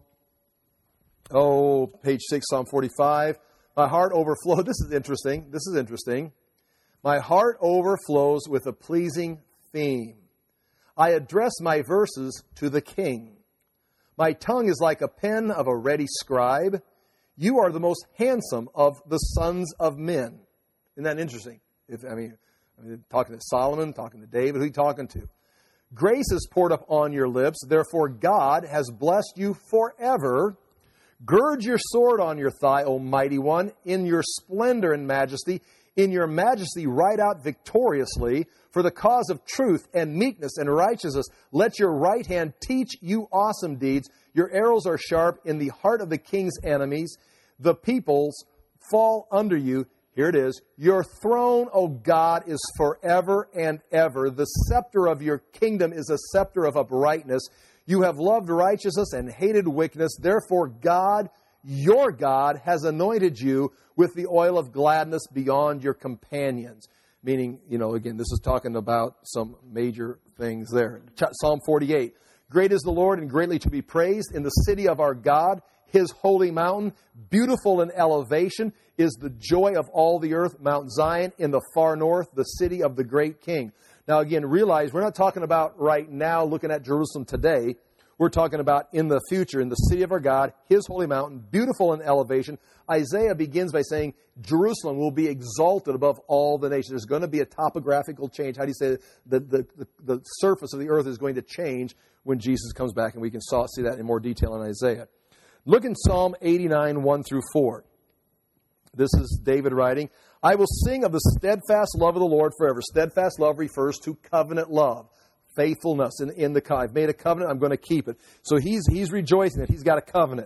page 6, Psalm 45. My heart overflowed. This is interesting. My heart overflows with a pleasing theme. I address my verses to the King. My tongue is like a pen of a ready scribe. You are the most handsome of the sons of men. Isn't that interesting? Talking to Solomon, talking to David, who are you talking to? Grace is poured up on your lips. Therefore, God has blessed you forever. Gird your sword on your thigh, O mighty one, in your splendor and majesty. In your majesty, ride out victoriously for the cause of truth and meekness and righteousness. Let your right hand teach you awesome deeds. Your arrows are sharp in the heart of the king's enemies. The peoples fall under you. Here it is. Your throne, O God, is forever and ever. The scepter of your kingdom is a scepter of uprightness. You have loved righteousness and hated wickedness. Therefore, God, your God, has anointed you with the oil of gladness beyond your companions. Meaning, again, this is talking about some major things there. Psalm 48. Great is the Lord and greatly to be praised in the city of our God, His holy mountain. Beautiful in elevation is the joy of all the earth, Mount Zion in the far north, the city of the great King. Now, again, realize we're not talking about right now looking at Jerusalem today. We're talking about in the future, in the city of our God, His holy mountain, beautiful in elevation. Isaiah begins by saying Jerusalem will be exalted above all the nations. There's going to be a topographical change. How do you say the surface of the earth is going to change when Jesus comes back? And we can see that in more detail in Isaiah. Look in Psalm 89, 1 through 4. This is David writing, I will sing of the steadfast love of the Lord forever. Steadfast love refers to covenant love, faithfulness in the covenant. I've made a covenant, I'm going to keep it. So he's rejoicing that he's got a covenant.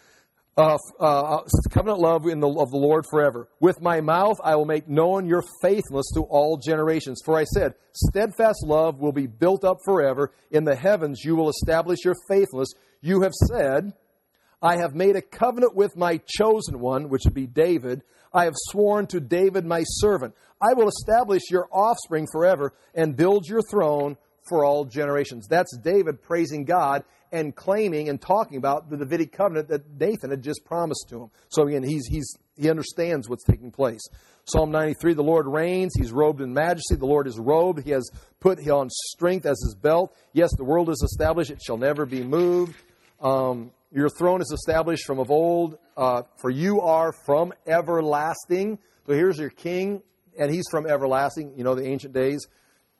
Covenant love of the Lord forever. With my mouth I will make known your faithfulness to all generations. For I said, steadfast love will be built up forever. In the heavens you will establish your faithfulness. You have said, I have made a covenant with my chosen one, which would be David. I have sworn to David my servant. I will establish your offspring forever and build your throne for all generations. That's David praising God and claiming and talking about the Davidic covenant that Nathan had just promised to him. So again, he understands what's taking place. Psalm 93, the Lord reigns. He's robed in majesty. The Lord is robed. He has put on strength as his belt. Yes, the world is established. It shall never be moved. Your throne is established from of old. For you are from everlasting. So here's your king, and he's from everlasting. You know, the ancient days.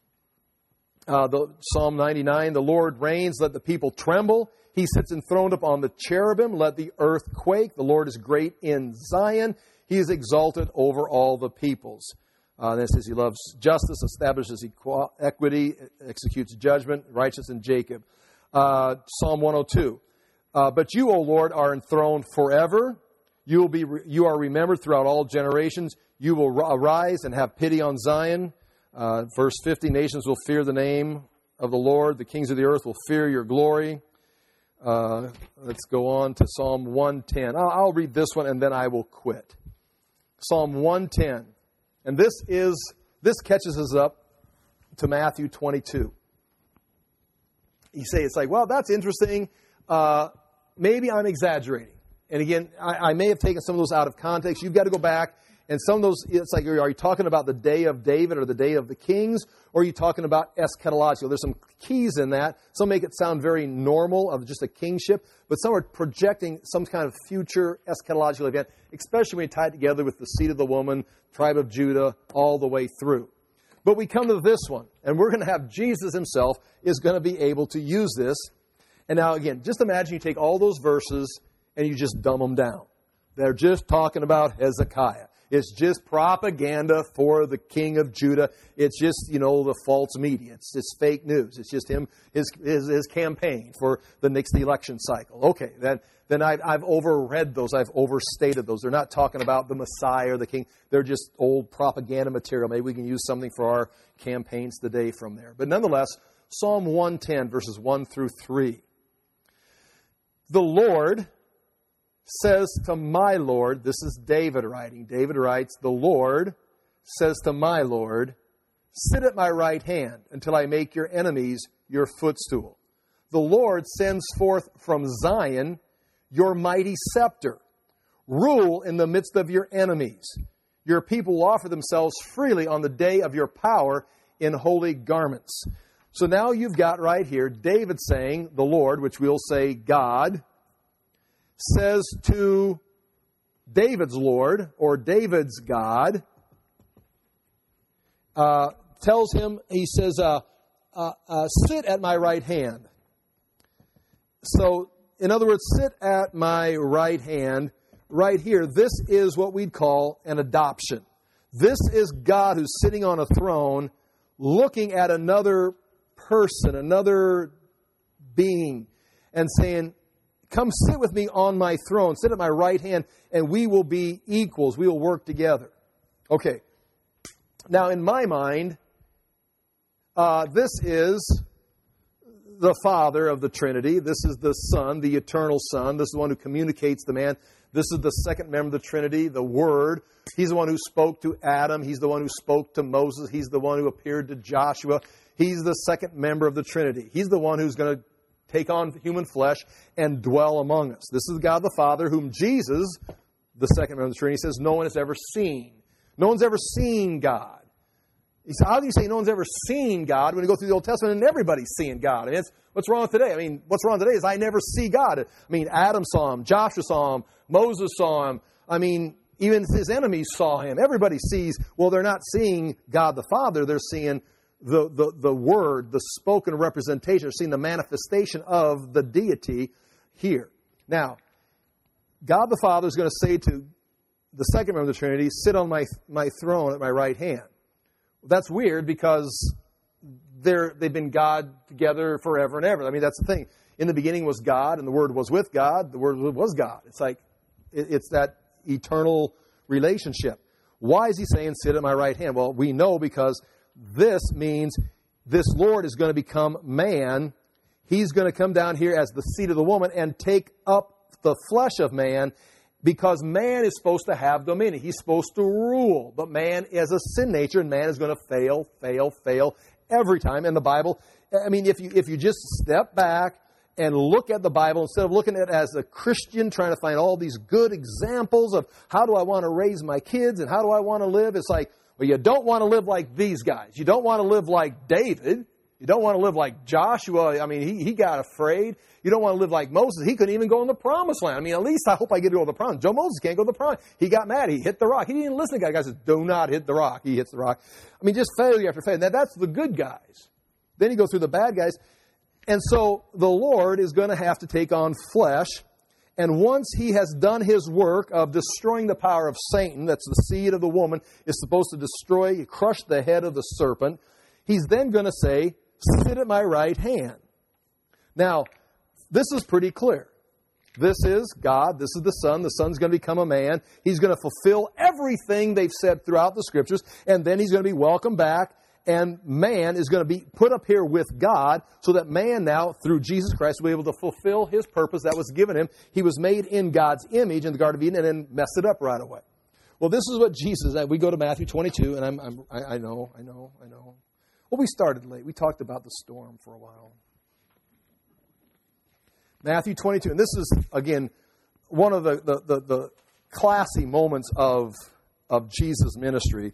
Psalm 99, the Lord reigns, let the people tremble. He sits enthroned upon the cherubim, let the earth quake. The Lord is great in Zion. He is exalted over all the peoples. And it says he loves justice, establishes equity, executes judgment, righteous in Jacob. Psalm 102, but you, O Lord, are enthroned forever. You are remembered throughout all generations. You will arise and have pity on Zion. Verse 50, nations will fear the name of the Lord. The kings of the earth will fear your glory. Let's go on to Psalm 110. I'll read this one and then I will quit. Psalm 110. And this catches us up to Matthew 22. You say, it's like, well, that's interesting. Maybe I'm exaggerating. And again, I may have taken some of those out of context. You've got to go back. And some of those, it's like, are you talking about the day of David or the day of the kings? Or are you talking about eschatological? There's some keys in that. Some make it sound very normal of just a kingship. But some are projecting some kind of future eschatological event, especially when you tie it together with the seed of the woman, tribe of Judah, all the way through. But we come to this one. And we're going to have Jesus himself is going to be able to use this. And now again, just imagine you take all those verses and you just dumb them down. They're just talking about Hezekiah. It's just propaganda for the king of Judah. It's just, the false media. It's just fake news. It's just his campaign for the next election cycle. Okay, then I've overread those. I've overstated those. They're not talking about the Messiah or the king. They're just old propaganda material. Maybe we can use something for our campaigns today from there. But nonetheless, Psalm 110, verses 1 through 3. The Lord says to my Lord, this is David writing. David writes, the Lord says to my Lord, sit at my right hand until I make your enemies your footstool. The Lord sends forth from Zion your mighty scepter. Rule in the midst of your enemies. Your people will offer themselves freely on the day of your power in holy garments. So now you've got right here David saying, the Lord, which we'll say God, says to David's Lord, or David's God, tells him, he says, sit at my right hand. So, in other words, sit at my right hand. Right here, this is what we'd call an adoption. This is God who's sitting on a throne looking at another person, another being, and saying, come sit with me on my throne, sit at my right hand, and we will be equals. We will work together. Okay. Now, in my mind, this is the Father of the Trinity. This is the Son, the eternal Son. This is the one who communicates the man. This is the second member of the Trinity, the Word. He's the one who spoke to Adam. He's the one who spoke to Moses. He's the one who appeared to Joshua. He's the second member of the Trinity. He's the one who's going to take on human flesh and dwell among us. This is God the Father, whom Jesus, the second member of the Trinity, says no one has ever seen. No one's ever seen God. He said, how do you say no one's ever seen God when you go through the Old Testament and everybody's seeing God? I mean, what's wrong with today? I mean, what's wrong today is I never see God. I mean, Adam saw him, Joshua saw him, Moses saw him. I mean, even his enemies saw him. Everybody sees. Well, they're not seeing God the Father. They're seeing the Word, the spoken representation. They're seeing the manifestation of the deity here. Now, God the Father is going to say to the second member of the Trinity, sit on my throne at my right hand. That's weird because they've been God together forever and ever. I mean, that's the thing. In the beginning was God, and the Word was with God. The Word was God. It's like, it's that eternal relationship. Why is he saying, sit at my right hand? Well, we know because this means this Lord is going to become man. He's going to come down here as the seed of the woman and take up the flesh of man, because man is supposed to have dominion. He's supposed to rule. But man is a sin nature, and man is going to fail every time. And the Bible, I mean, if you just step back and look at the Bible, instead of looking at it as a Christian, trying to find all these good examples of how do I want to raise my kids and how do I want to live, it's like, well, you don't want to live like these guys. You don't want to live like David. You don't want to live like Joshua. I mean, he got afraid. You don't want to live like Moses. He couldn't even go in the promised land. I mean, at least I hope I get to go to the promised. Joe Moses can't go to the promised. He got mad. He hit the rock. He didn't even listen to the guy. The guy says, do not hit the rock. He hits the rock. I mean, just failure after failure. Now, that's the good guys. Then he goes through the bad guys. And so the Lord is going to have to take on flesh. And once he has done his work of destroying the power of Satan, that's the seed of the woman, is supposed to destroy, crush the head of the serpent, he's then going to say, sit at my right hand. Now, this is pretty clear. This is God. This is the Son. The Son's going to become a man. He's going to fulfill everything they've said throughout the Scriptures. And then he's going to be welcomed back. And man is going to be put up here with God, so that man now, through Jesus Christ, will be able to fulfill his purpose that was given him. He was made in God's image in the Garden of Eden and then messed it up right away. Well, this is what Jesus, we go to Matthew 22, and I know. Well, we started late. We talked about the storm for a while. Matthew 22, and this is, again, one of the classy moments of Jesus' ministry.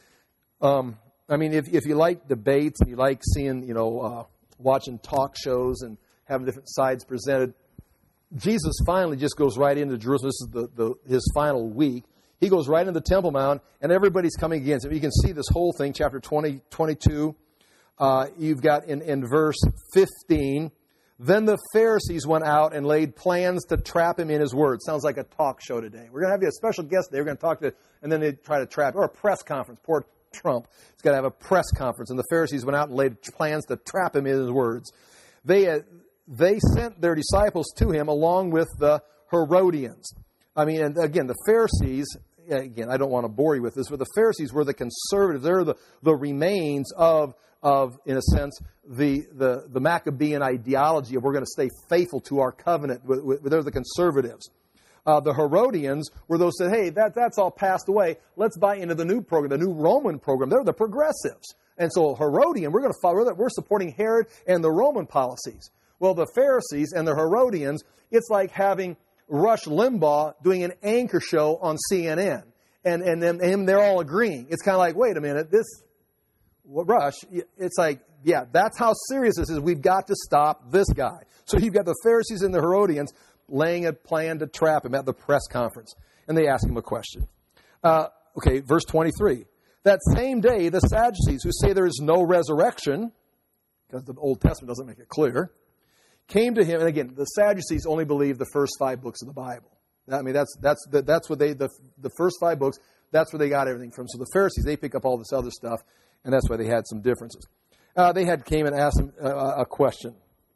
I mean, if you like debates and you like seeing, watching talk shows and having different sides presented, Jesus finally just goes right into Jerusalem. This is his final week. He goes right into the Temple Mount, and everybody's coming against him. You can see this whole thing, chapter 20, 22. You've got in verse 15, then the Pharisees went out and laid plans to trap him in his word. Sounds like a talk show today. We're going to have you a special guest today. We're going to talk to, and then they try to trap, or a press conference. Poor Trump. He's got to have a press conference. And the Pharisees went out and laid plans to trap him in his words. They sent their disciples to him along with the Herodians. I mean, and again, the Pharisees, again, I don't want to bore you with this, but the Pharisees were the conservatives. They're the remains of in a sense, the Maccabean ideology of we're going to stay faithful to our covenant. They're the conservatives. The Herodians were those who said, hey, that's all passed away. Let's buy into the new program, the new Roman program. They're the progressives. And so Herodian, we're going to follow that. We're supporting Herod and the Roman policies. Well, the Pharisees and the Herodians, it's like having Rush Limbaugh doing an anchor show on CNN. And then him, they're all agreeing. It's kind of like, wait a minute, Rush, it's like, yeah, that's how serious this is. We've got to stop this guy. So you've got the Pharisees and the Herodians laying a plan to trap him at the press conference. And they ask him a question. Verse 23. That same day, the Sadducees, who say there is no resurrection, because the Old Testament doesn't make it clear, came to him. And again, the Sadducees only believe the first 5 books of the Bible. I mean, that's what the first 5 books, that's where they got everything from. So the Pharisees, they pick up all this other stuff, and that's why they had some differences. They came and asked him a question.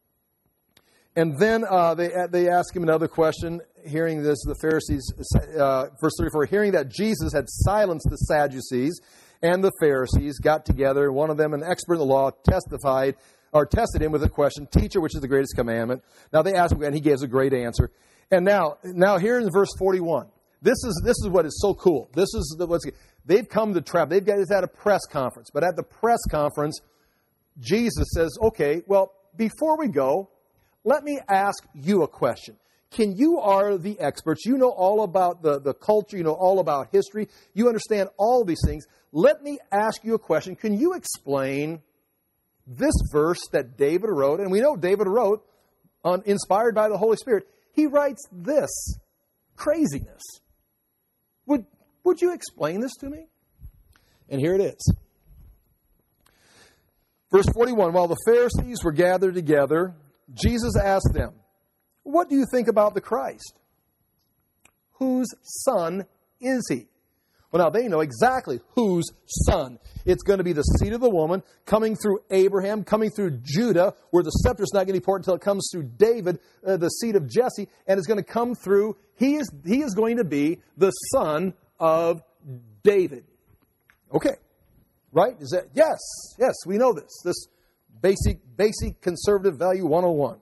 And then they asked him another question. Hearing this, the Pharisees, verse 34, hearing that Jesus had silenced the Sadducees and the Pharisees, got together. One of them, an expert in the law, tested him with a question, teacher, which is the greatest commandment? Now they asked him, and he gives a great answer. And now here in verse 41, this is what is so cool. They've come to trap. It's at a press conference. But at the press conference, Jesus says, okay, well, before we go, let me ask you a question. You are the experts. You know all about the culture. You know all about history. You understand all of these things. Let me ask you a question. Can you explain this verse that David wrote? And we know David wrote, inspired by the Holy Spirit. He writes this craziness. Would you explain this to me? And here it is. Verse 41, while the Pharisees were gathered together, Jesus asked them, what do you think about the Christ? Whose son is he? Well, now they know exactly whose son. It's going to be the seed of the woman coming through Abraham, coming through Judah, where the scepter is not going to be important until it comes through David, the seed of Jesse, and it's going to come through. He is going to be the son of David. Okay. Right? Is that yes, we know this. This basic conservative value 101.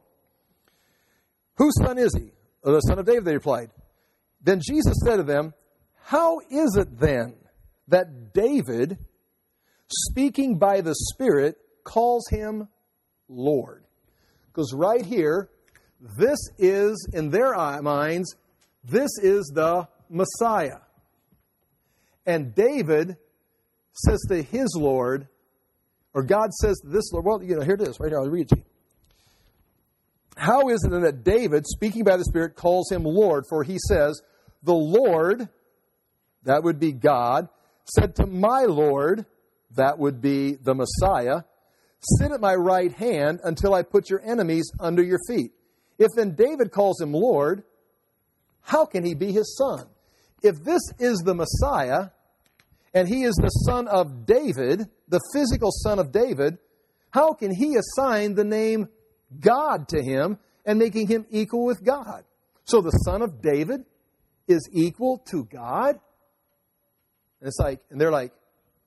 Whose son is he? The son of David, they replied. Then Jesus said to them, how is it then that David, speaking by the Spirit, calls him Lord? Because right here, this is, in their minds, this is the Messiah. And David says to his Lord, or God says to this Lord, well, here it is, right here, I'll read it to you. How is it then that David, speaking by the Spirit, calls him Lord? For he says, the Lord, that would be God, said to my Lord, that would be the Messiah, sit at my right hand until I put your enemies under your feet. If then David calls him Lord, how can he be his son? If this is the Messiah, and he is the son of David, the physical son of David, how can he assign the name God to him and making him equal with God? So the son of David is equal to God? And it's like, and they're like,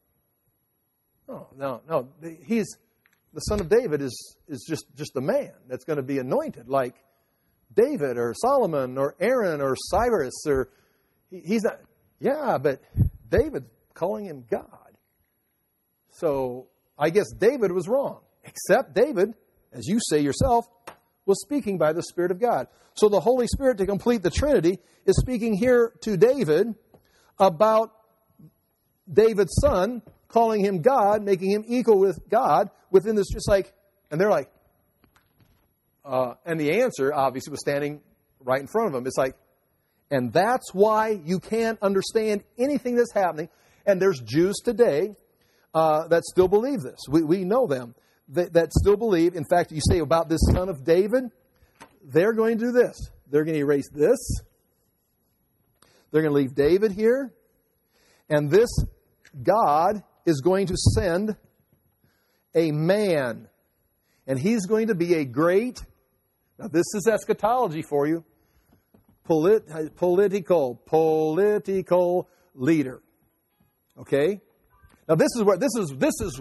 oh, no, he's the son of David is just a man that's going to be anointed like David or Solomon or Aaron or Cyrus or he's not. Yeah, but David calling him God. So I guess David was wrong. Except David, as you say yourself, was speaking by the Spirit of God. So the Holy Spirit, to complete the Trinity, is speaking here to David about David's son, calling him God, making him equal with God within this, just like, and they're like, and the answer obviously was standing right in front of them. It's like, and that's why you can't understand anything that's happening. And there's Jews today that still believe this. We know them that still believe. In fact, you say about this son of David, they're going to do this. They're going to erase this. They're going to leave David here. And this God is going to send a man. And he's going to be a great, now this is eschatology for you, political leader. Okay? Now this is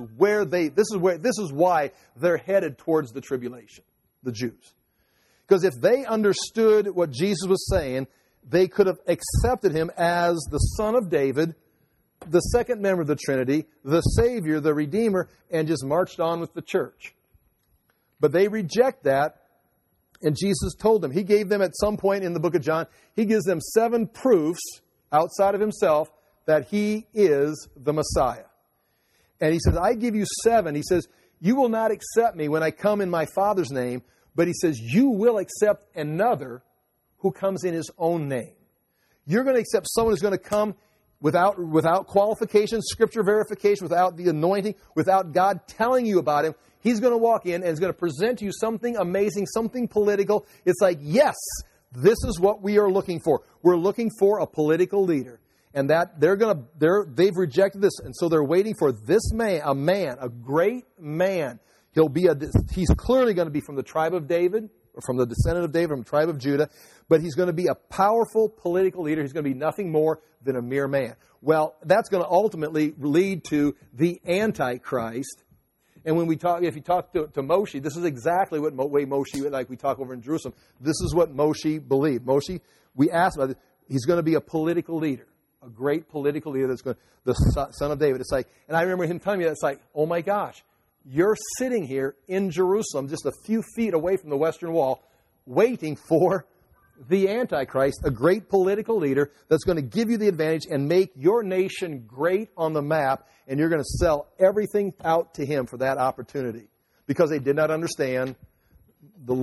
why they're headed towards the tribulation, the Jews. Because if they understood what Jesus was saying, they could have accepted him as the son of David, the second member of the Trinity, the Savior, the Redeemer, and just marched on with the church. But they reject that, and Jesus told them. He gave them at some point in the book of John, he gives them 7 proofs outside of himself that he is the Messiah. And he says, I give you 7. He says, you will not accept me when I come in my Father's name, but he says, you will accept another who comes in his own name. You're going to accept someone who's going to come without qualification, scripture verification, without the anointing, without God telling you about him. He's going to walk in and is going to present to you something amazing, something political. It's like, yes, this is what we are looking for. We're looking for a political leader. And that they've rejected this, and so they're waiting for this man, a great man. He's clearly going to be from the tribe of David, or from the descendant of David, from the tribe of Judah, but he's going to be a powerful political leader. He's going to be nothing more than a mere man. Well, that's going to ultimately lead to the Antichrist. And if you talk to Moshe, this is exactly what way Moshe, like we talk over in Jerusalem, this is what Moshe believed. Moshe, we asked about it, he's going to be a political leader. A great political leader that's going to, the son of David. It's like, and I remember him telling me that, it's like, oh my gosh, you're sitting here in Jerusalem, just a few feet away from the Western Wall, waiting for the Antichrist, a great political leader that's going to give you the advantage and make your nation great on the map, and you're going to sell everything out to him for that opportunity. Because they did not understand the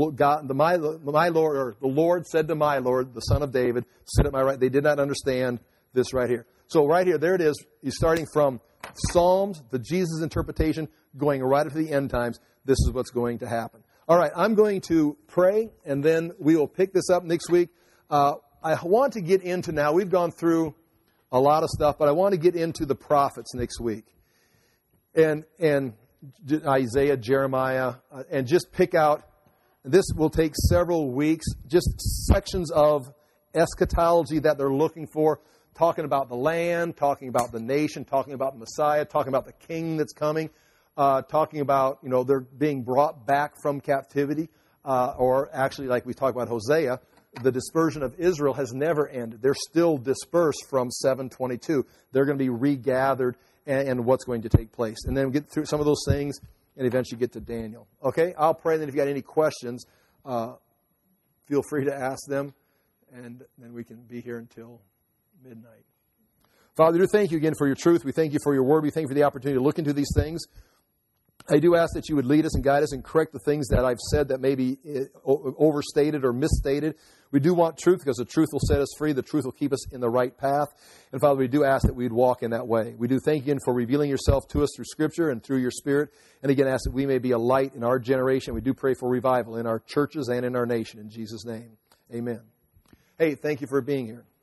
Lord said to my Lord, the son of David, sit at my right. They did not understand this right here. So right here, there it is. He's starting from Psalms, the Jesus interpretation, going right up to the end times. This is what's going to happen. All right, I'm going to pray, and then we will pick this up next week. I want to get into now, we've gone through a lot of stuff, but I want to get into the prophets next week. And Isaiah, Jeremiah, and just pick out, this will take several weeks, just sections of eschatology that they're looking for, talking about the land, talking about the nation, talking about the Messiah, talking about the king that's coming, talking about, they're being brought back from captivity, or actually, like we talked about Hosea, the dispersion of Israel has never ended. They're still dispersed from 722. They're going to be regathered, and what's going to take place. And then we'll get through some of those things and eventually get to Daniel. Okay? I'll pray that if you've got any questions, feel free to ask them, and then we can be here until midnight. Father, we do thank you again for your truth. We thank you for your word. We thank you for the opportunity to look into these things. I do ask that you would lead us and guide us and correct the things that I've said that may be overstated or misstated. We do want truth because the truth will set us free. The truth will keep us in the right path. And Father, we do ask that we'd walk in that way. We do thank you again for revealing yourself to us through Scripture and through your Spirit. And again, ask that we may be a light in our generation. We do pray for revival in our churches and in our nation. In Jesus' name, amen. Hey, thank you for being here.